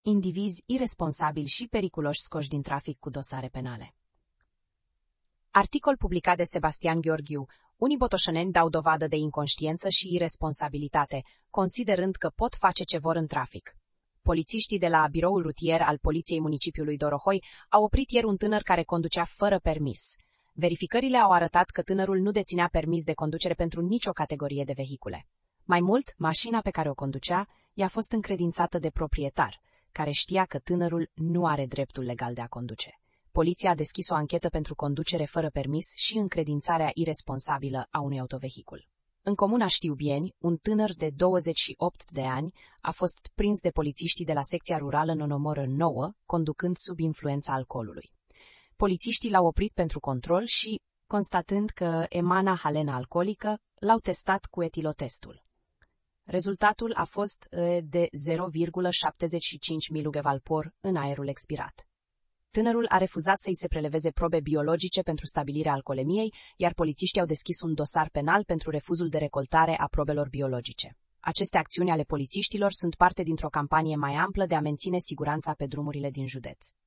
indivizi irresponsabili și periculoși scoși din trafic cu dosare penale. Articol publicat de Sebastian Gheorghiu. Unii botoșăneni dau dovadă de inconștiență și irresponsabilitate, considerând că pot face ce vor în trafic. Polițiștii de la biroul rutier al Poliției Municipiului Dorohoi au oprit ieri un tânăr care conducea fără permis. Verificările au arătat că tânărul nu deținea permis de conducere pentru nicio categorie de vehicule. Mai mult, mașina pe care o conducea i-a fost încredințată de proprietar, care știa că tânărul nu are dreptul legal de a conduce. Poliția a deschis o anchetă pentru conducere fără permis și încredințarea iresponsabilă a unui autovehicul. În comuna Știubieni, un tânăr de 28 de ani a fost prins de polițiștii de la secția rurală Nonomoră 9, conducând sub influența alcoolului. Polițiștii l-au oprit pentru control și, constatând că emana halenă alcoolică, l-au testat cu etilotestul. Rezultatul a fost de 0,75 mg/por în aerul expirat. Tânărul a refuzat să-i se preleveze probe biologice pentru stabilirea alcoolemiei, iar polițiștii au deschis un dosar penal pentru refuzul de recoltare a probelor biologice. Aceste acțiuni ale polițiștilor sunt parte dintr-o campanie mai amplă de a menține siguranța pe drumurile din județ.